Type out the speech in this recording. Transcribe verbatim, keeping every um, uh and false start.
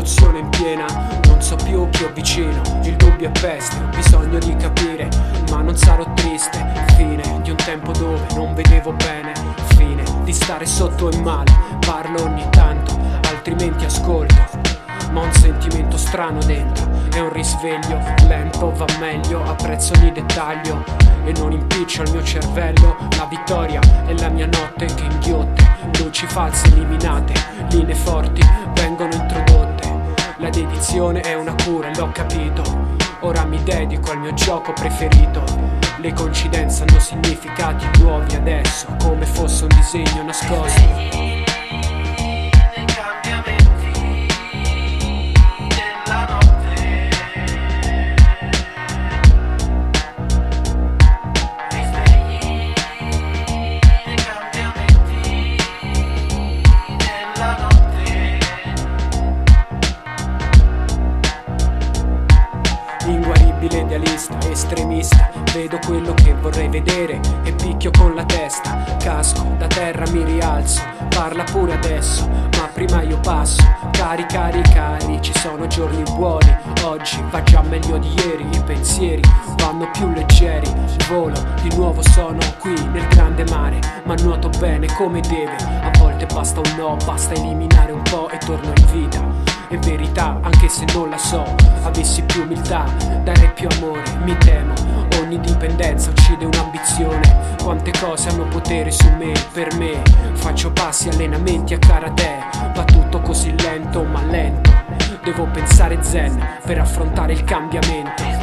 pulsione in piena, non so più chi ho vicino, il dubbio è peste, ho bisogno di capire, ma non sarò triste. Fine di un tempo dove non vedevo bene, fine di stare sotto e male, parlo ogni tanto, altrimenti ascolto. Ma un sentimento strano dentro, è un risveglio, lento va meglio, apprezzo ogni dettaglio e non impiccio il mio cervello. La vittoria è la mia notte che inghiotte, luci false eliminate, linee forti vengono introdotte. La dedizione è una cura e l'ho capito, ora mi dedico al mio gioco preferito. Le coincidenze hanno significati nuovi adesso, come fosse un disegno nascosto. Inguaribile idealista, estremista, vedo quello che vorrei vedere e picchio con la testa, casco, da terra mi rialzo, parla pure adesso, ma prima io passo, cari cari cari, ci sono giorni buoni, oggi va già meglio di ieri, i pensieri vanno più leggeri, volo, di nuovo sono qui nel grande mare, ma nuoto bene come deve, a volte basta un no, basta eliminare un po' e torno in vita. È verità, anche se non la so, avessi più umiltà, dare più amore, mi temo. Ogni dipendenza uccide un'ambizione. Quante cose hanno potere su me, per me. Faccio passi, allenamenti a karate, va tutto così lento, ma lento. Devo pensare zen per affrontare il cambiamento.